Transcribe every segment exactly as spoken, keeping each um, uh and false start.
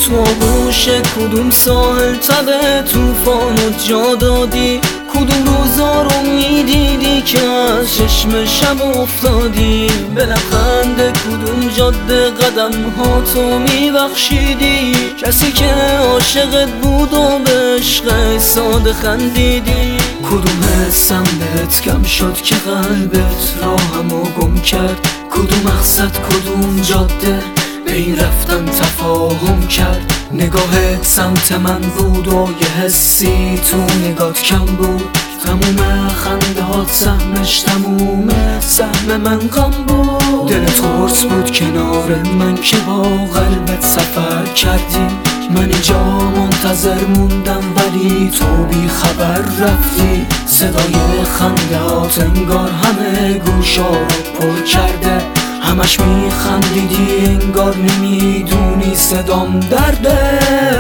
تو آغوش کدوم ساحل تب توفانو جا دادی؟ کدوم روزا رو میدیدی که از چشم شب افتادی؟ به لبخند کدوم جاده قدم ها تو میبخشیدی؟ کسی که عاشقت بود و به عشق ساده خندیدی؟ کدوم حسم بهت کم شد که قلبت راهمو گم کرد؟ کدوم مقصد کدوم جاده بین رفتن تفاهم کرد؟ نگاهت سمت من بود و یه حسی تو نگات کم بود. تموم خنده هات سهمش تموم سهم من غم بود. دل ترس بود کنار من که با قلبت سفر کردی. من اینجا منتظر موندم ولی تو بی خبر رفتی. صدای خنده هات انگار همه گوشا رو پر کرده. همش میخندیدی انگار نمیدونی صدام درده.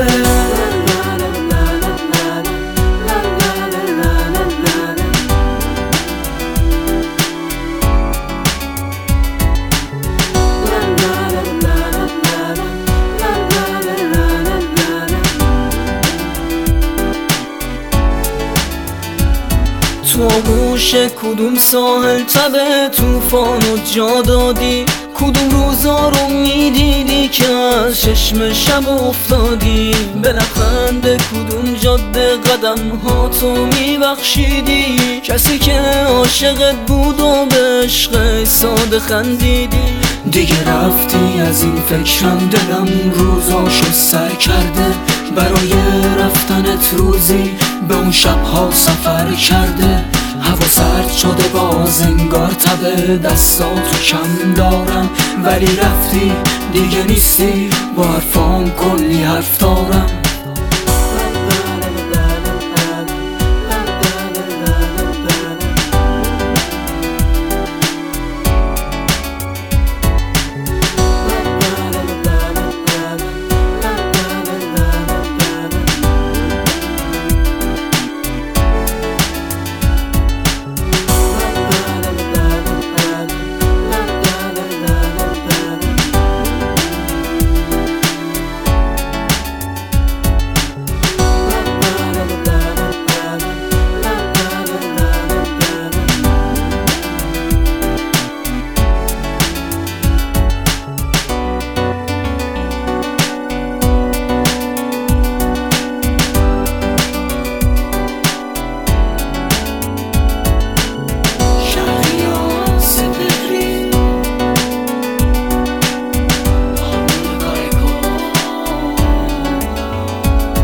تو آغوش کدوم ساحل تب توفانو جا دادی؟ کدوم روزا رو میدیدی که از چشم شب افتادی؟ به لبخند کدوم جاده قدم ها تو میبخشیدی؟ کسی که عاشقت بود و به عشق ساده خندیدی؟ دیگه رفتی از این فکرم دلم روزاشو سر کرده. برای رفتنت روزی به اون شبها سفر کرده. هوا سرد شده باز انگار تب دستاتو کم دارم. ولی رفتی دیگه نیستی با حرفام کلی حرف دارم.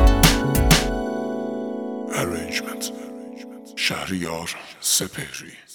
شهریار سپهری.